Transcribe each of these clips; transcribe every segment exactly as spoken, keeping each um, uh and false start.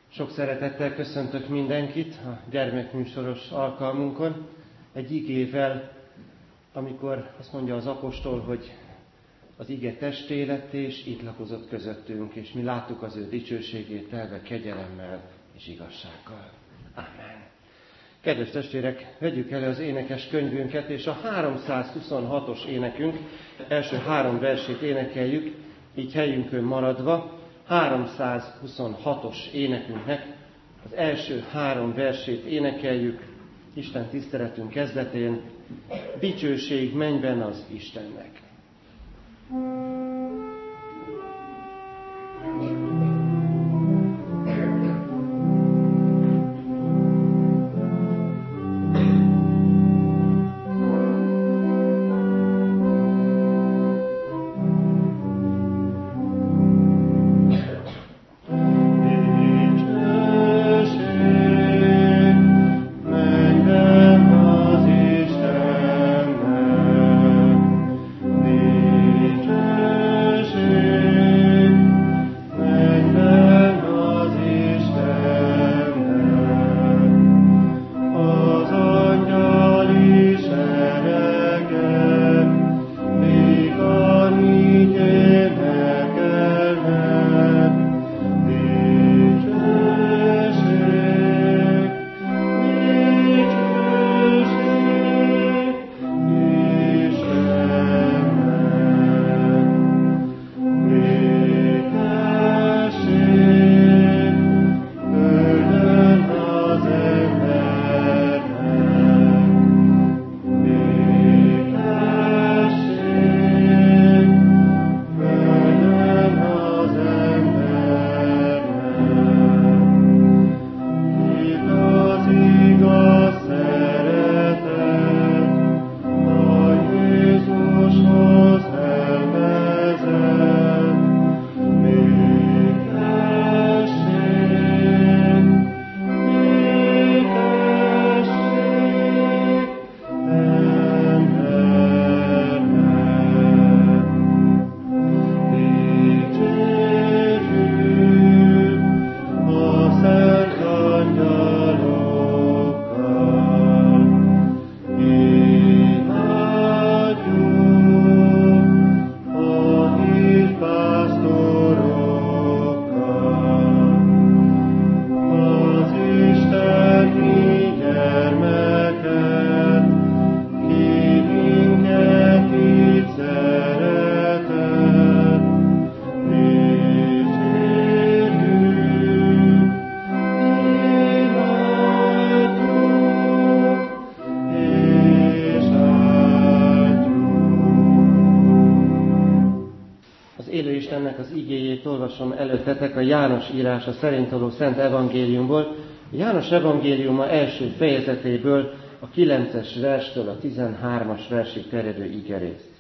Sok szeretettel köszöntök mindenkit a gyermekműsoros alkalmunkon. Egy igével, amikor azt mondja az apostol, hogy az ige testé lett és itt lakozott közöttünk, és mi láttuk az ő dicsőségét telve kegyelemmel és igazsággal. Amen. Kedves testvérek, vegyük elő az énekes könyvünket, és a háromszázhuszonhatos énekünk első három versét énekeljük, így helyünkön maradva. háromszázhuszonhatos énekünknek az első három versét énekeljük Isten tiszteletünk kezdetén. Dicsőség mennyben az Istennek. Olvasom előttetek a János írása szerint való Szent Evangéliumból. János evangéliuma első fejezetéből a kilences verstől a tizenhármas versig terjedő igerészt.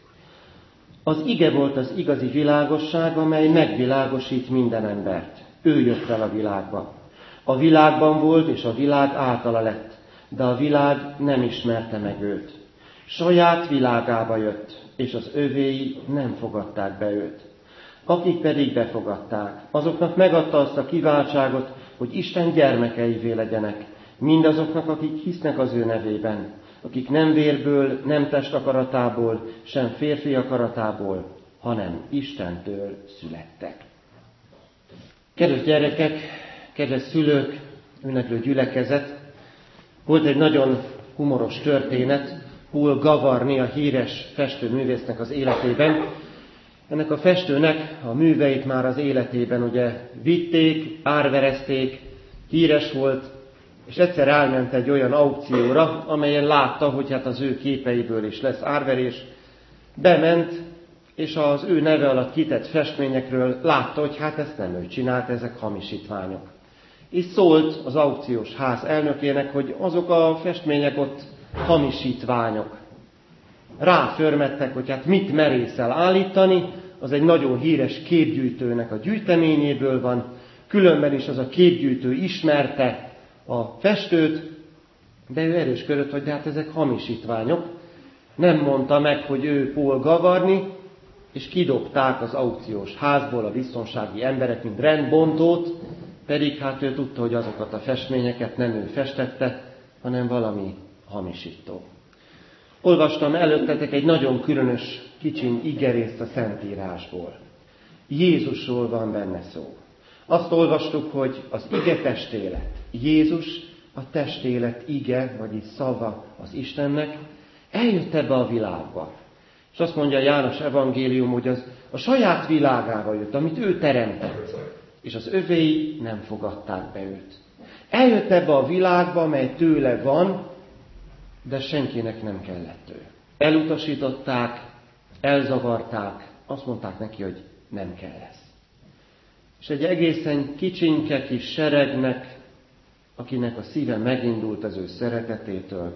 Az ige volt az igazi világosság, amely megvilágosít minden embert. Ő jött fel a világba. A világban volt, és a világ általa lett, de a világ nem ismerte meg őt. Saját világába jött, és az övéi nem fogadták be őt. Akik pedig befogadták, azoknak megadta azt a kiváltságot, hogy Isten gyermekeivé legyenek, mindazoknak, akik hisznek az ő nevében, akik nem vérből, nem test akaratából, sem férfi akaratából, hanem Istentől születtek. Kedves gyerekek, kedves szülők, ünneplő gyülekezet, volt egy nagyon humoros történet Paul Gavarni, a híres festőművésznek az életében. Ennek a festőnek a műveit már az életében ugye vitték, árverezték, híres volt, és egyszer elment egy olyan aukcióra, amelyen látta, hogy hát az ő képeiből is lesz árverés. Bement, és az ő neve alatt kitett festményekről látta, hogy hát ezt nem ő csinált, ezek hamisítványok. És szólt az aukciós ház elnökének, hogy azok a festmények ott hamisítványok. Ráförmettek, hogy hát mit merészel állítani, az egy nagyon híres képgyűjtőnek a gyűjteményéből van, különben is az a képgyűjtő ismerte a festőt, de ő erősködött, hogy de hát ezek hamisítványok. Nem mondta meg, hogy ő Paul Gavarni, és kidobták az aukciós házból a biztonsági emberek, mint rendbontót, Pedig hát ő tudta, hogy azokat a festményeket nem ő festette, hanem valami hamisító. Olvastam előttetek egy nagyon különös, kicsiny igerészt a Szentírásból. Jézusról van benne szó. Azt olvastuk, hogy az ige testélet. Jézus a testélet ige, vagyis szava az Istennek, eljött ebbe a világba. És azt mondja János evangélium, hogy az a saját világába jött, amit ő teremtett, és az övéi nem fogadták be őt. Eljött ebbe a világba, mely tőle van, de senkinek nem kellett ő. Elutasították, elzavarták, azt mondták neki, hogy nem kell lesz. És egy egészen kicsinke kis seregnek, akinek a szíve megindult az ő szeretetétől,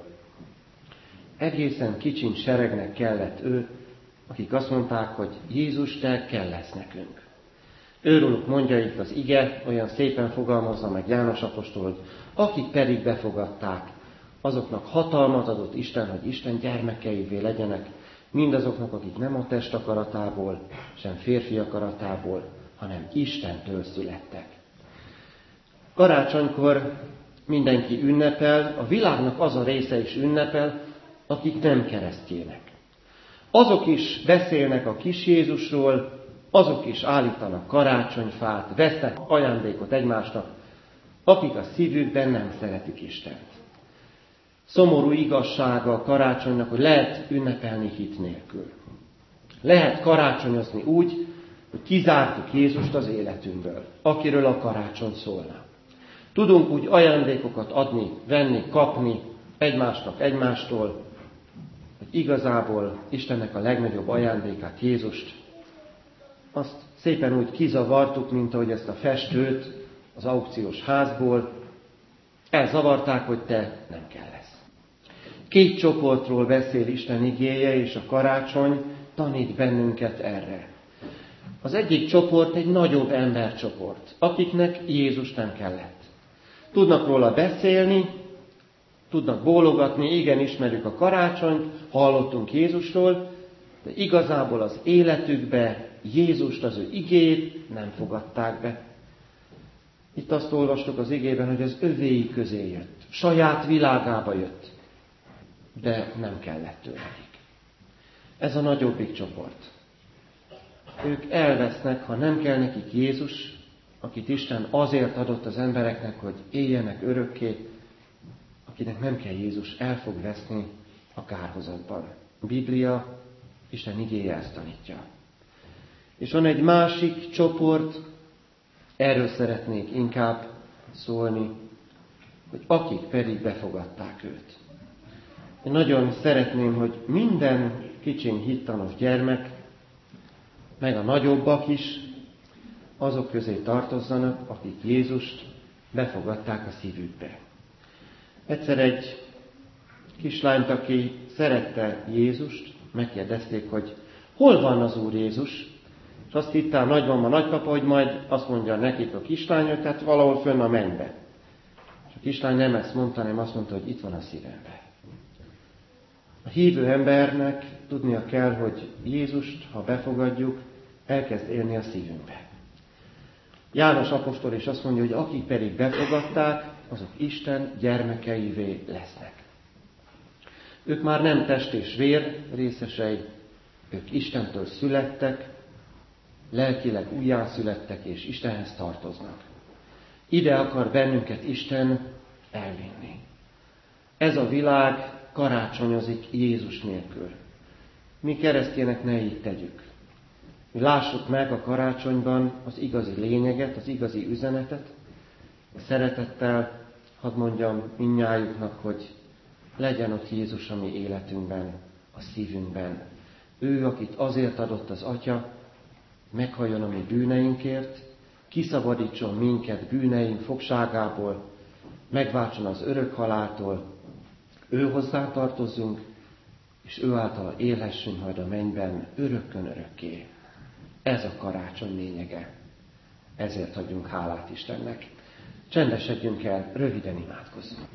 egészen kicsin seregnek kellett ő, akik azt mondták, hogy Jézus, te kell lesz nekünk. Őróluk mondja itt az ige, olyan szépen fogalmazza meg János apostol, hogy akik pedig befogadták, azoknak hatalmat adott Isten, hogy Isten gyermekeivé legyenek, mindazoknak, akik nem a test akaratából, sem férfi akaratából, hanem Istentől születtek. Karácsonykor mindenki ünnepel, a világnak az a része is ünnepel, akik nem keresztjének. Azok is beszélnek a kis Jézusról, azok is állítanak karácsonyfát, vesznek ajándékot egymásnak, akik a szívükben nem szeretik Istent. Szomorú igazsága a karácsonynak, hogy lehet ünnepelni hit nélkül. Lehet karácsonyozni úgy, hogy kizártuk Jézust az életünkből, akiről a karácsony szólna. Tudunk úgy ajándékokat adni, venni, kapni egymásnak egymástól, hogy igazából Istennek a legnagyobb ajándékát, Jézust, azt szépen úgy kizavartuk, mint ahogy ezt a festőt az aukciós házból elzavarták, hogy te nem kell lesz. Két csoportról beszél Isten igéje, és a karácsony tanít bennünket erre. Az egyik csoport egy nagyobb embercsoport, akiknek Jézus nem kellett. Tudnak róla beszélni, tudnak bólogatni, igen, ismerjük a karácsonyt, hallottunk Jézusról, de igazából az életükbe Jézust, az ő igéjét nem fogadták be. Itt azt olvastuk az igében, hogy az övéi közé jött, saját világába jött, de nem kellett ő nekik. Ez a nagyobbik csoport. Ők elvesznek, ha nem kell nekik Jézus, akit Isten azért adott az embereknek, hogy éljenek örökké, akinek nem kell Jézus, el fog veszni a kárhozatban. A Biblia, Isten igéje ezt tanítja. És van egy másik csoport, erről szeretnék inkább szólni, hogy akik pedig befogadták őt. Én nagyon szeretném, hogy minden kicsin hittanos gyermek, meg a nagyobbak is, azok közé tartozzanak, akik Jézust befogadták a szívükbe. Egyszer egy kislányt, aki szerette Jézust, megkérdezték, hogy hol van az Úr Jézus, és azt hitte a nagymama, nagypapa, hogy majd azt mondja nekik a kislány, hogy tehát valahol fönn a mennybe. És a kislány nem ezt mondta, hanem azt mondta, hogy itt van a szívemben. A hívő embernek tudnia kell, hogy Jézust, ha befogadjuk, elkezd élni a szívünkbe. János apostol is azt mondja, hogy akik pedig befogadták, azok Isten gyermekeivé lesznek. Ők már nem test és vér részesei, ők Istentől születtek, lelkileg újjászülettek és Istenhez tartoznak. Ide akar bennünket Isten elvinni. Ez a világ karácsonyozik Jézus nélkül. Mi keresztjének ne így tegyük. Mi lássuk meg a karácsonyban az igazi lényeget, az igazi üzenetet. Szeretettel hadd mondjam mindnyájuknak, hogy legyen ott Jézus a mi életünkben, a szívünkben. Ő, akit azért adott az Atya, meghalljon a mi bűneinkért, kiszabadítson minket bűneink fogságából, megváltson az örök haláltól, ő hozzá tartozzunk, és ő által élhessünk majd a mennyben örökkön örökké. Ez a karácsony lényege. Ezért adjunk hálát Istennek. Csendesedjünk el, röviden imádkozzunk.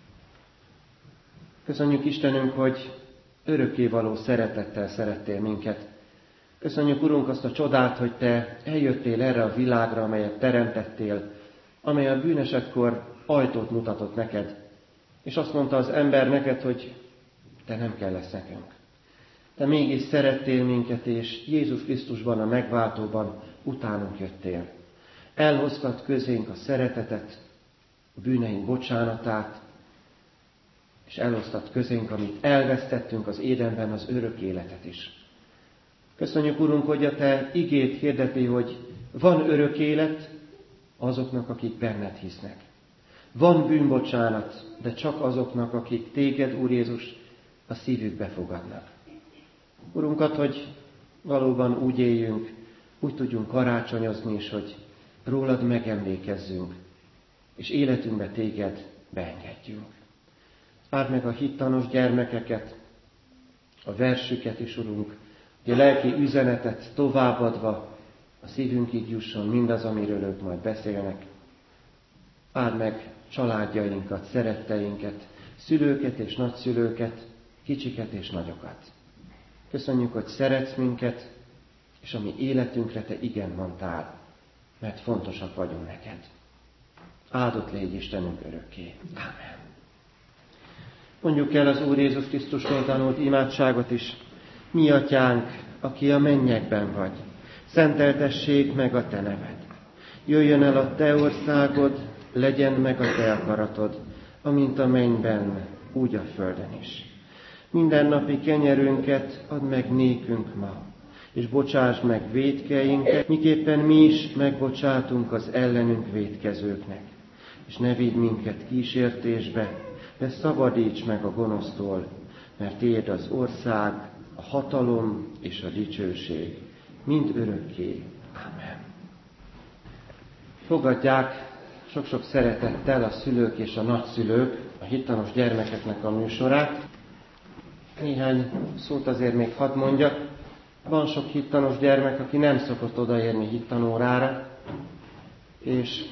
Köszönjük Istenünk, hogy örökkévaló szeretettel szerettél minket. Köszönjük, Urunk, azt a csodát, hogy Te eljöttél erre a világra, amelyet teremtettél, amely a bűnesekkor ajtót mutatott neked, és azt mondta az ember neked, hogy te nem kell lesz nekünk. Te mégis szerettél minket, és Jézus Krisztusban, a megváltóban utánunk jöttél. Elhoztad közénk a szeretetet, a bűneink bocsánatát, és elhoztad közénk, amit elvesztettünk az édenben, az örök életet is. Köszönjük, Urunk, hogy a Te igéd hirdeti, hogy van örök élet azoknak, akik benned hisznek. Van bűnbocsánat, de csak azoknak, akik Téged, Úr Jézus, a szívükbe fogadnak. Urunk, add, hogy valóban úgy éljünk, úgy tudjunk karácsonyozni is, hogy rólad megemlékezzünk, és életünkbe Téged beengedjünk. Áld meg a hittanos gyermekeket, a versüket is, Urunk, hogy a lelki üzenetet továbbadva a szívünkig jusson mindaz, amiről ők majd beszélnek. Áld meg családjainkat, szeretteinket, szülőket és nagyszülőket, kicsiket és nagyokat. Köszönjük, hogy szeretsz minket, és a mi életünkre Te igen mondtál, mert fontosak vagyunk neked. Áldott légy Istenünk örökké. Ámen. Mondjuk el az Úr Jézus Krisztusról tanult imádságot is. Mi atyánk, aki a mennyekben vagy, szenteltessék meg a Te neved. Jöjjön el a Te országod, legyen meg a Te akaratod, amint a mennyben, úgy a földön is. Mindennapi kenyerünket add meg nékünk ma, és bocsásd meg vétkeinket, miképpen mi is megbocsátunk az ellenünk vétkezőknek. És ne vigy minket kísértésbe, de szabadíts meg a gonosztól, mert Tiéd az ország, a hatalom és a dicsőség, mind örökké. Ámen. Fogadják sok-sok szeretettel a szülők és a nagyszülők a hittanos gyermekeknek a műsorát. Néhány szót azért még hadd mondjak. Van sok hittanos gyermek, aki nem szokott odaérni hittanórára, és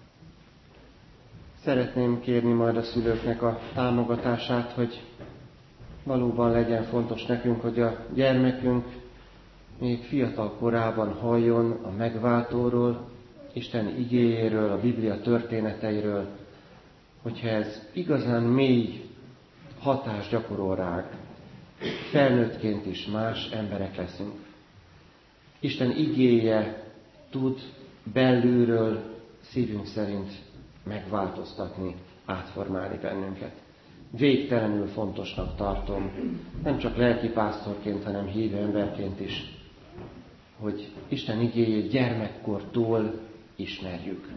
szeretném kérni majd a szülőknek a támogatását, hogy valóban legyen fontos nekünk, hogy a gyermekünk még fiatal korában halljon a megváltóról, Isten igéjéről, a Biblia történeteiről, hogyha ez igazán mély hatást gyakorol ránk, felnőttként is más emberek leszünk. Isten igéje tud belülről, szívünk szerint megváltoztatni, átformálni bennünket. Végtelenül fontosnak tartom, nem csak lelkipásztorként, hanem hívő emberként is, hogy Isten igéjét gyermekkortól ismerjük.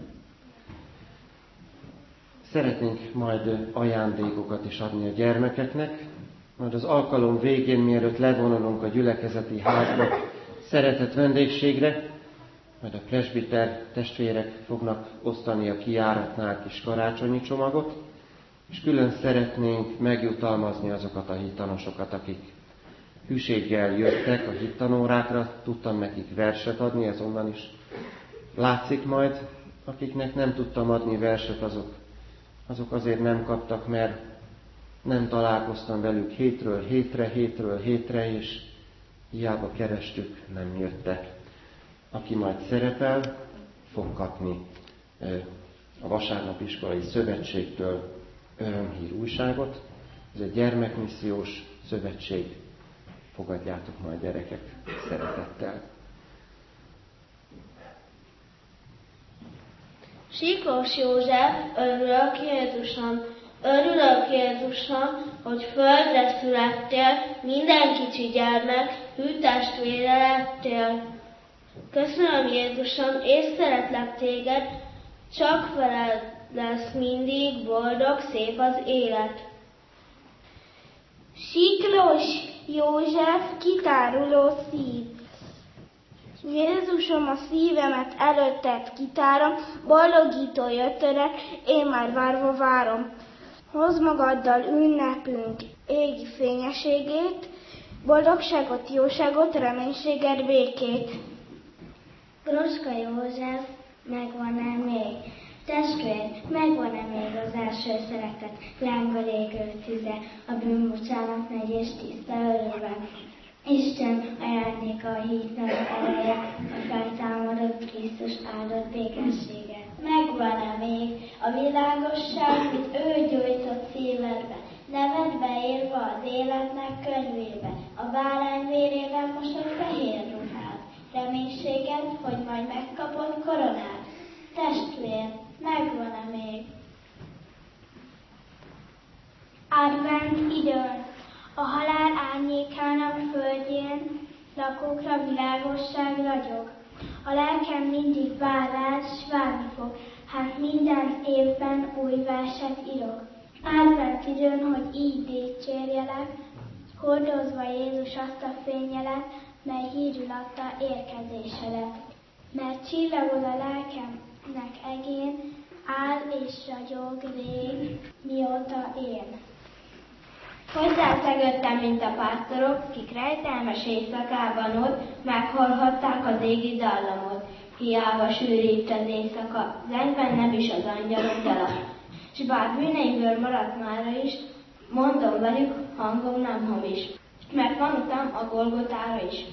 Szeretnénk majd ajándékokat is adni a gyermekeknek, majd az alkalom végén, mielőtt levonulunk a gyülekezeti házba szeretett vendégségre, majd a presbiter testvérek fognak osztani a kijáratnál kis karácsonyi csomagot, és külön szeretnénk megjutalmazni azokat a hittanosokat, akik hűséggel jöttek a hittanórákra, tudtam nekik verset adni, ez onnan is látszik majd. Akiknek nem tudtam adni verset, azok, azok azért nem kaptak, mert nem találkoztam velük hétről hétre, hétről hétre, és hiába kerestük, nem jöttek. Aki majd szerepel, fog kapni a Vasárnap Iskolai Szövetségtől örömhír újságot. Ez egy gyermekmissziós szövetség. Fogadjátok majd, gyerekek, szeretettel. Siklós József, örülök Jézusom, örülök Jézusom, hogy földre születtél, minden kicsi gyermek, hű testvére lettél. Köszönöm Jézusom, és szeretlek téged, csak veled lesz mindig boldog, szép az élet. Siklós József, kitáruló szív. Jézusom, a szívemet előtted kitárom, boldogító jöttőnek, én már várva várom. Hozz magaddal ünnepünk égi fényességét, boldogságot, jóságot, reménységet, békét. Groska József, megvan-e még? Testvér, megvan-e még az első szeretet, láng a légő tüze, a bűnbocsánat megy és tiszta örömben. Isten ajándéka a hitnek ereje, a feltámadott Krisztus áldott békessége. Megvan-e még a világosság, mint ő gyújtott szívedbe, nevedbe írva az életnek könyvébe, a bárány vérében mosott fehér ruhát, reménységed, hogy majd megkapod koronát. Testvér, megvan-e még? Advent időn, a halál árnyékának földjén lakókra világosság ragyog. A lelkem mindig vár rád, s várni fog, hát minden évben új verset írok. Advent időn, hogy így dicsérjelek, hordozva Jézus azt a fényjelet, mely hírül adta érkezésedet. Mert csillagod a lelkemnek egén, áll és ragyog rég, mióta én. Hozzászegődtem, mint a pásztorok, kik rejtelmes éjszakában ott meghallhatták az égi dallamot. Hiába sűrít az éjszaka, zengben nem is az angyalok dala. S bár bűneimből maradt mára is, mondom velük, hangom nem hamis, mert van utam a Golgotára is.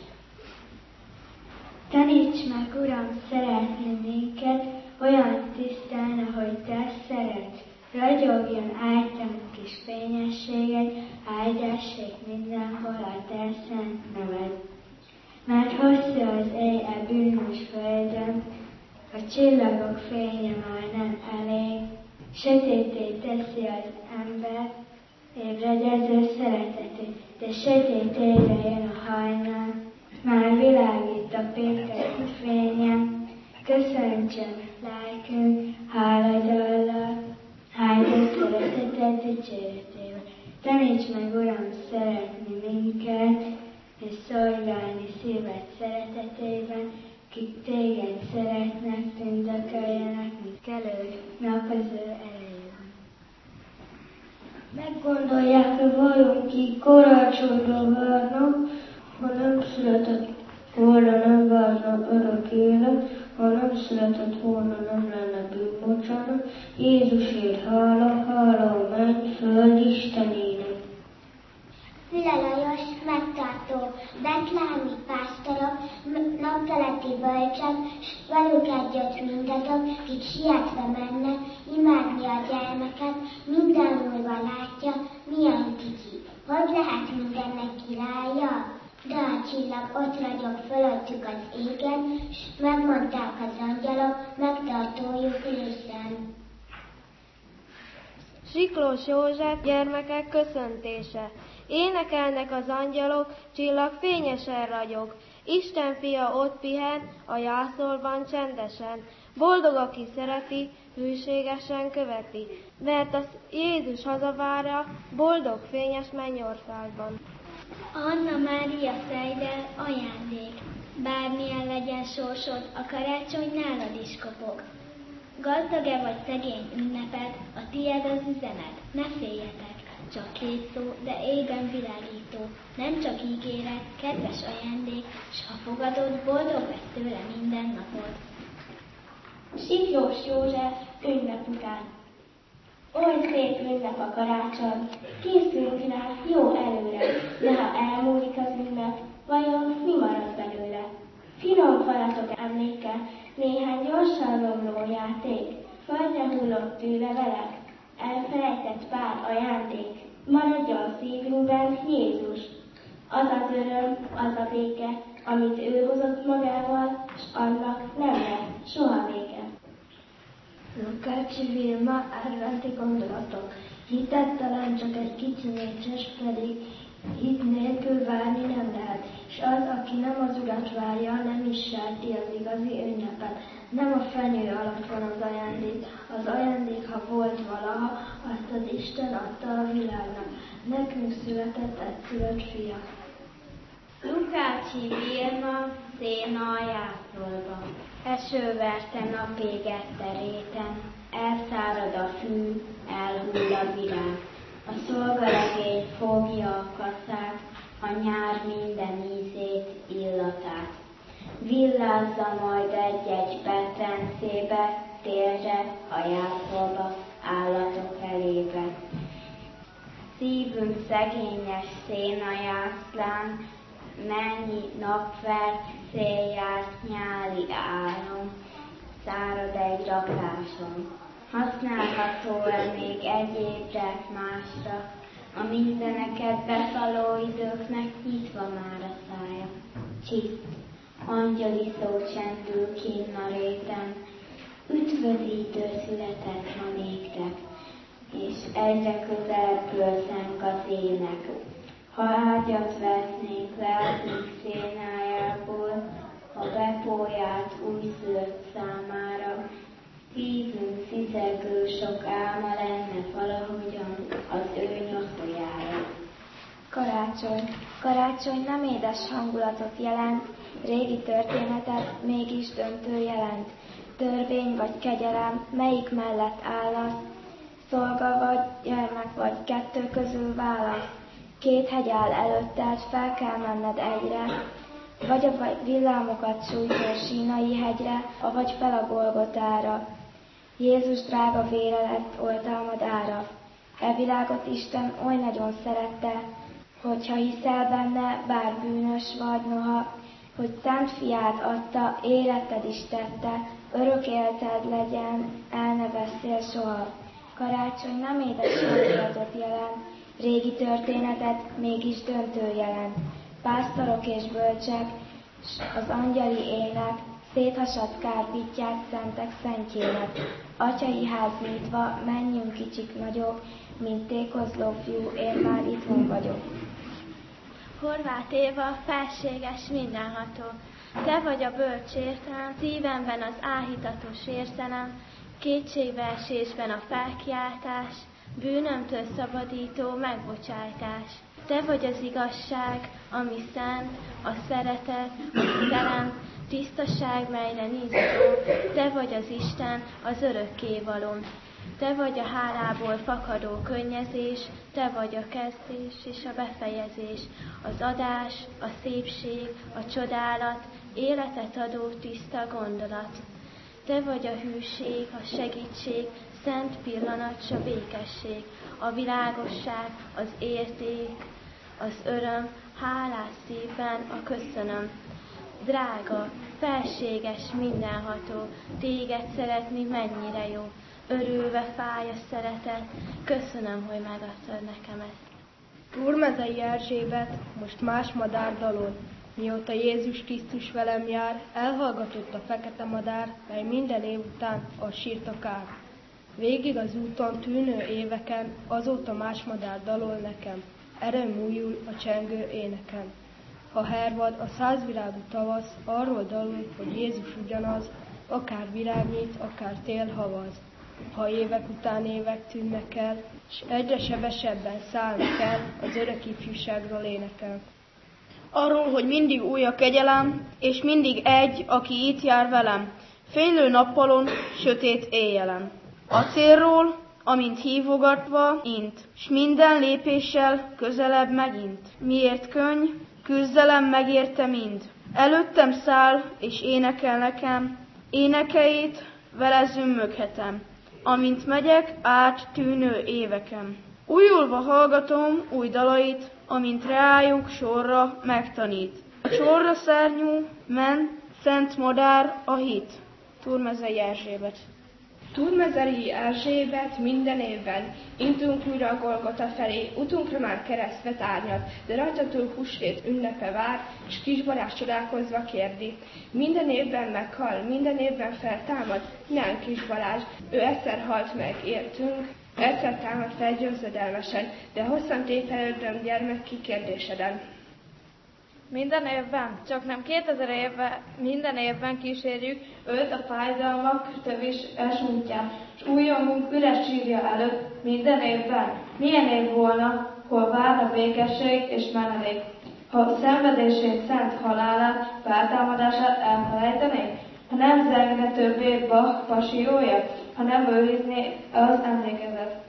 Taníts meg, Uram, szeretni minket, olyan tisztán, ahogy Te szeretsz. Ragyogjon ágytán kis fényességed, áldássék mindenhol a Te szent neved. Mert hosszú az éj e bűnös földön, a csillagok fénye már nem elég, sötétté teszi az ember ébredező szeretetét, de sötét éjre jön a hajnal, már világít a péntek fényem, köszöntsön lelkünk háladallal, áldott szeretetet dicséretével. Taníts meg, Uram, szeretni minket, és szolgálni szíved szeretetében, kik téged szeretnek, tündököljenek, mint kelő nap az ő erejében. Meggondolják, hogy valaki karácsonyra várnak, ha nem született volna, nem várna örök élet, ha nem született volna, nem lenne bűnbocsánat. Jézusért hála, hála a menny, föld Istenének. Füle Lajos, megtartó, betlehemi pásztorok, napkeleti bölcsök, s velük együtt mindazok, kik sietve mennek, imádni a gyermeket, minden múlva látja, milyen kicsi. Hogy lehet mindennek királya? De a csillag ott ragyog fölöttük az égen, s megmondták az angyalok, megtartójuk lészen. Siklós József gyermekek köszöntése. Énekelnek az angyalok, csillag fényesen ragyog. Isten fia ott pihen, a jászolban csendesen. Boldog, aki szereti, hűségesen követi, mert az Jézus hazavárja, boldog fényes mennyországban. Anna Mária Seidel ajándék, bármilyen legyen sorsod, a karácsony nálad is kopog. Gazdag-e vagy szegény ünneped, a tiéd az üzenet, ne féljetek, csak két szó, de égen világító, nem csak ígéret, kedves ajándék, s ha fogadod, boldog lesz tőle minden napod. Siklós József ünnep után. Oly szép ünnep a karácsony, készüljünk rá jó előre, de ha elmúlik az ünnep, vajon mi marad belőle? Finom falatok emléke, néhány gyorsan romló játék, földre hullott tűlevelek, elfelejtett pár ajándék, maradja a szívünkben Jézus. Az az öröm, az a béke, amit ő hozott magával, s annak nem lesz soha vége. Lukácsi Vilma, adventi gondolatok. Hitet talán csak egy kicsi nécses, pedig hit nélkül várni nem lehet, és az, aki nem az Urat várja, nem is sejti az igazi ünnepet. Nem a fenyő alatt van az ajándék, az ajándék, ha volt valaha, azt az Isten adta a világnak. Nekünk született egy szülött fia. Lukácsi Vilma, széna a jászolba. Eső verte napégette réten, elszárad a fű, elhull a virág. A szolgalegény fogja a kaszát, a nyár minden ízét, illatát. Villázza majd egy-egy petrencébe, térre, a jászolba, állatok elébe. Szívünk szegényes széna jászlán, mennyi napvert, széljárt nyári áram, szárad egy rakáson. Használható-e még egy ébred másra, a mindeneket befaló időknek nyitva már a szája? Csiszt, angyali szó csendül kinn a réten, üdvözítő született ma néktek, és egyre közelebből zeng az ének. Ha ágyat vesznénk lelkünk szénájából, a bepóját újszülött számára, szívünk szizegő sok álma lenne valahogyan az ő nyoszolyára. Karácsony. Karácsony nem édes hangulatot jelent, régi történetet mégis döntő jelent. Törvény vagy kegyelem, melyik mellett állasz, szolga vagy gyermek vagy, kettő közül válasz. Két hegy áll előtted, fel kell menned egyre, vagy a villámokat sújtó Sínai hegyre, avagy fel a Golgotára. Jézus drága vére lett oltalmad ára. E világot Isten oly nagyon szerette, hogyha hiszel benne, bár bűnös vagy noha, hogy szent fiát adta, életed is tette, örök életed legyen, el ne veszél soha. Karácsony nem édes hangulatot jelent, régi történetet mégis döntő jelent. Pásztorok és bölcsek, s az angyali ének, széthasadt kárpítják szentek szentjének. Atyai ház nyitva, menjünk kicsik nagyok, mint tékozló fiú, én már itthon vagyok. Horváth Éva, felséges mindenható, te vagy a bölcs értelem, szívemben az áhítatos érzelem, kétségbeesésben a felkiáltás, bűnömtől szabadító megbocsájtás. Te vagy az igazság, ami szent, a szeretet, ami terem, tisztaság, melyre nincs szó, te vagy az Isten, az örökkévaló. Te vagy a hálából fakadó könnyezés, te vagy a kezdés és a befejezés, az adás, a szépség, a csodálat, életet adó tiszta gondolat. Te vagy a hűség, a segítség, szent pillanat, s a békesség, a világosság, az érték, az öröm, hálás szívben a köszönöm. Drága, felséges, mindenható, téged szeretni mennyire jó. Örülve fáj a szeretet, köszönöm, hogy megadtad nekem ezt. Túrmezei Erzsébet most más madár dalol. Mióta Jézus Krisztus velem jár, elhallgatott a fekete madár, mely minden év után a sírt a kár. Végig az úton tűnő éveken, azóta más madár dalol nekem, erőm újul a csengő éneken. Ha hervad a százvirágú tavasz, arról dalul, hogy Jézus ugyanaz, akár virágnyit, akár tél havaz. Ha évek után évek tűnnek el, s egyre sebesebben szállnak el, az örök ifjúságról énekel. Arról, hogy mindig új a kegyelem, és mindig egy, aki itt jár velem, fénylő nappalon, sötét éjjelen. A célról, amint hívogatva int, s minden lépéssel közelebb megint. Miért könny, küzdelem megérte mind. Előttem száll, és énekel nekem, énekeit vele zümmöghetem, amint megyek át tűnő éveken. Újulva hallgatom új dalait, amint reájuk sorra megtanít. A sorra szárnyú, men, szent madár a hit. Túrmezei Erzsébet. Túrmezei Erzsébet minden évben, intunk újra a Golgota felé, utunkra már keresztvet árnyat, de rajta túl húsvét ünnepe vár, s kis Balázs csodálkozva kérdi. Minden évben meghal, minden évben feltámad, nem kis Balázs, ő egyszer halt meg, értünk, egyszer támad fel győzedelmesen, de hosszan tépelődöm gyermek kikérdéseden. Minden évben, csak nem kétezer évben, minden évben kísérjük őt a fájdalmak tövis útján, s újongunk üres sírja előtt minden évben. Milyen év volna, hol várna békesség és menedék, ha szenvedését, szent halálát, feltámadását elfelejtenék, ha nem zengne többé Bach pasiója, ha nem őrizné az emlékezet.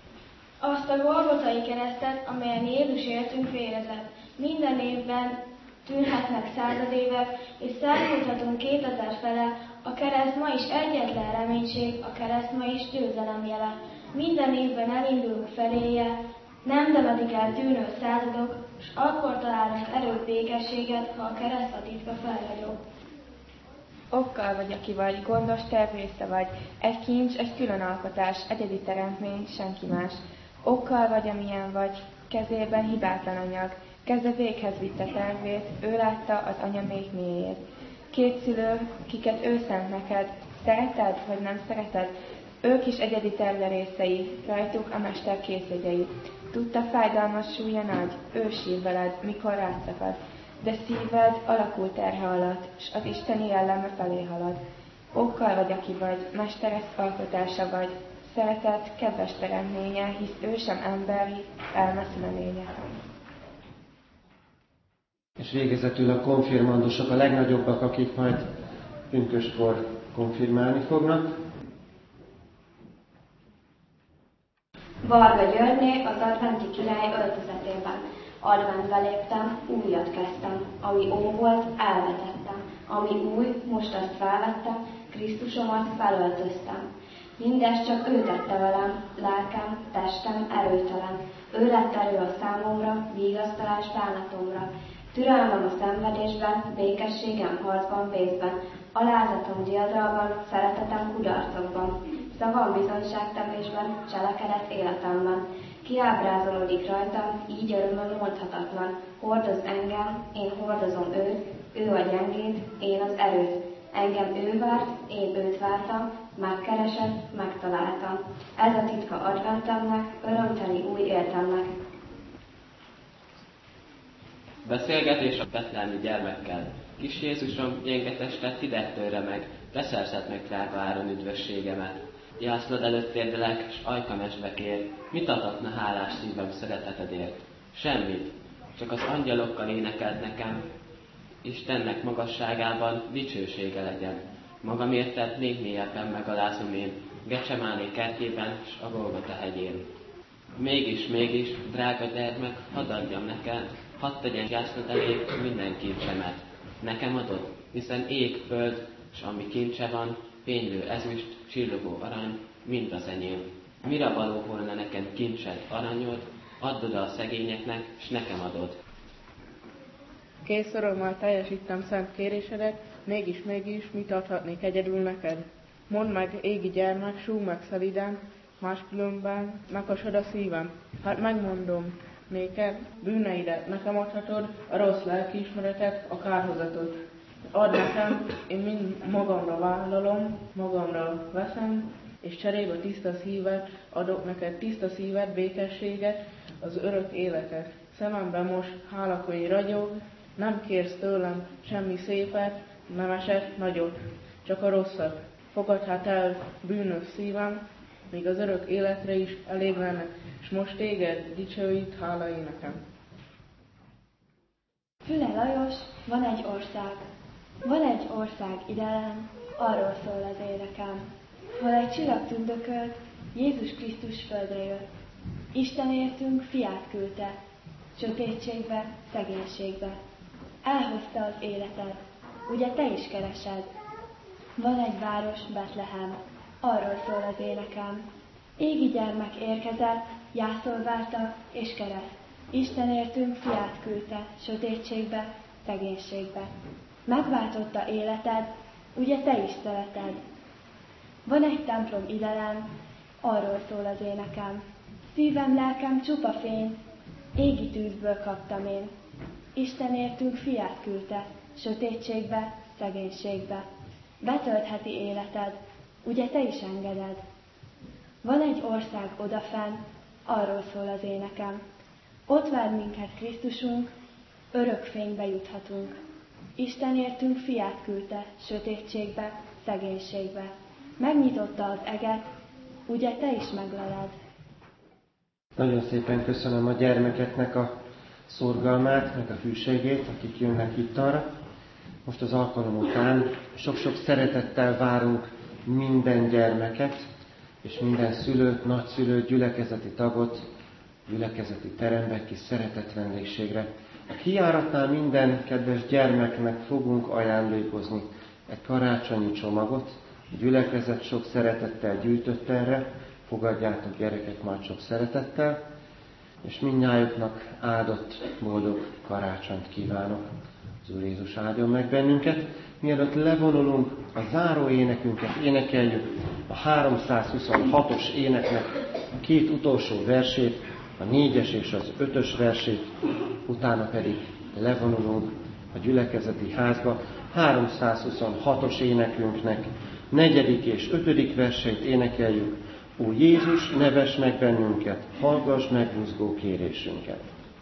Azt a golgotai keresztet, amelyen Jézus értünk vérezett, minden évben tűnhetnek század évek, és szállíthatunk kétezer fele, a kereszt ma is egyetlen reménység, a kereszt ma is győzelem jele. Minden évben elindulunk feléje, nem temetik el tűnő századok, s akkor találunk erőt, békességet, ha a kereszt a titka felragyog. Okkal vagy, aki vagy, gondos terv része vagy, egy kincs, egy külön alkotás, egyedi teremtmény, senki más. Okkal vagy, amilyen vagy, kezében hibátlan anyag, keze véghez vitte tervét, ő látta az anya még mélyét. Két szülő, kiket ő szent neked, szereted vagy nem szereted? Ők is egyedi terve részei, rajtuk a mester készjegyei. Tudta, fájdalmas súlya nagy, ő sír veled, mikor rátszakad, de szíved alakul terhe alatt, s az isteni jelleme felé halad. Okkal vagy, aki vagy, mesteres alkotása vagy, szeretet, kedves teremtménye, hisz ő sem emberi, elmeszüleménye. És végezetül a konfirmandusok, a legnagyobbak, akik majd pünköstkor konfirmálni fognak. Varga Györgyné az adventi király öltözetében. Adventbe léptem, újat kezdtem, ami ó volt, elvetettem. Ami új, most azt felvettem, Krisztusomat felöltöztem. Mindezt csak ő tette velem, lelkem, testem erőtelen. Ő lett erő a számomra, vigasztalás bánatomra. Türelmem a szenvedésben, békességem harcban, vészben, alázatom diadalban, szeretetem kudarcokban, szavam bizonyságtevésben, cselekedet életemben. Kiábrázolódik rajtam, így örömöm mondhatatlan. Hordoz engem, én hordozom őt, ő a gyengét, én az erőt. Engem ő várt, én őt vártam, megkeresett, megtaláltam. Ez a titka adventemnek, örömteli új életemnek. Beszélgetés a betlehemi gyermekkel. Kis Jézusom, gyenge testet hideg törre meg, beszerzett meg drága áron üdvösségemet. Jászlod előtt térdelek, s ajkamesbe kér, mit adhatna hálás szívem szeretetedért? Semmit, csak az angyalokkal énekelt nekem, Istennek magasságában dicsősége legyen. Magam érted, még mélyebben megalázom én, Gecsemáné kertjében, s a Golgota hegyén. Mégis, mégis, drága gyermek, hadd adjam neked, hadd tegyen jászlod elé minden kincsemet. Nekem adod, hiszen ég, föld, s ami kincse van, fénylő ezüst, csillogó arany, mind az enyém. Mire való volna nekem kincsed, aranyod, add oda a szegényeknek, s nekem adod. Kész örömmel teljesítem szent kérésedet, mégis, mégis, mit adhatnék egyedül neked? Mondd meg, égi gyermek, súg meg szeliden, máskülönben megkasod a szívem. Hát megmondom néked, bűneidet nekem adhatod, a rossz lelkiismeretet, a kárhozatot. Add nekem, én mind magamra vállalom, magamra veszem, és cserébe tiszta szívet, adok neked tiszta szívet, békességet, az örök életet. Szememben most hálakói ragyog, nem kérsz tőlem semmi szépet, nemeset, nagyot, csak a rosszat. Fogadj hát el, bűnös szívem, még az örök életre is elég lenne, és most téged dicsőít, hála énekem. Füle Lajos, van egy ország. Van egy ország idelen, arról szól az énekem. Hol egy csillag tündökölt, Jézus Krisztus földre jött. Isten értünk fiát küldte, sötétségbe, szegénységbe. Elhozta az életed, ugye te is keresed. Van egy város, Betlehem, arról szól az énekem. Égi gyermek érkezett, jászol várta és kereszt. Isten értünk fiát küldte, sötétségbe, szegénységbe. Megváltotta életed, ugye te is szereted. Van egy templom idelen, arról szól az énekem. Szívem, lelkem csupa fény, égi tűzből kaptam én. Isten értünk fiát küldte, sötétségbe, szegénységbe. Betöltheti életed, ugye te is engeded. Van egy ország odafenn, arról szól az énekem. Ott vár minket Krisztusunk, örök fénybe juthatunk. Isten értünk fiát küldte, sötétségbe, szegénységbe. Megnyitotta az eget, ugye te is megleled. Nagyon szépen köszönöm a gyermekeknek a szorgalmát, meg a hűségét, akik jönnek itt arra. Most az alkalom után sok-sok szeretettel várunk minden gyermeket, és minden szülőt, nagyszülőt, gyülekezeti tagot, gyülekezeti terembe, kis szeretett vendégségre. A kijáratnál minden kedves gyermeknek fogunk ajándékozni egy karácsonyi csomagot. A gyülekezet sok szeretettel gyűjtött erre, fogadjátok gyerekek majd sok szeretettel, és mindnyájuknak áldott, boldog karácsonyt kívánok. Az Úr Jézus áldjon meg bennünket. Mielőtt levonulunk, a záró énekünket énekeljük, a háromszázhuszonhatos éneknek a két utolsó versét, a négyes és az ötös versét, utána pedig levonulunk a gyülekezeti házba. háromszázhuszonhatos énekünknek negyedik és ötödik versét énekeljük. Ó Jézus, nevess meg bennünket, hallgass meg buzgó kérésünket.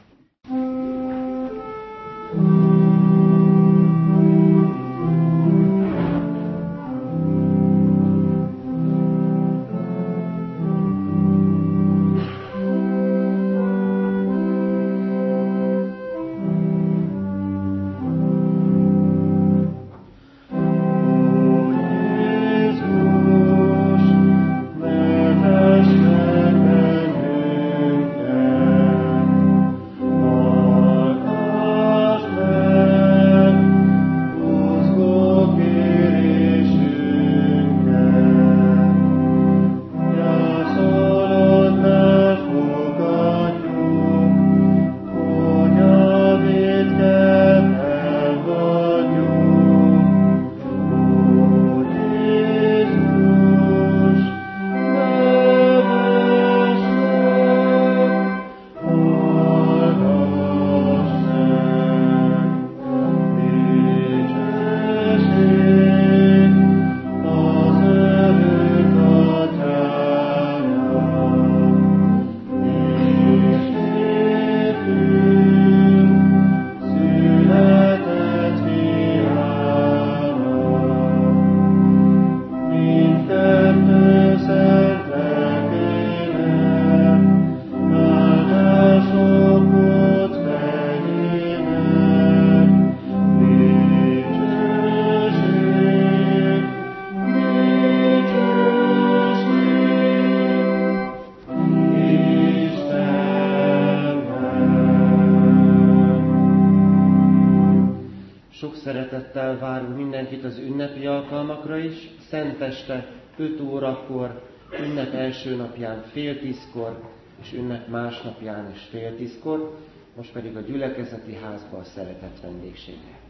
Szeretettel várunk mindenkit az ünnepi alkalmakra is. Szenteste öt órakor, ünnep első napján fél tízkor, és ünnep másnapján is fél tízkor, most pedig a gyülekezeti házba a szeretett vendégségre.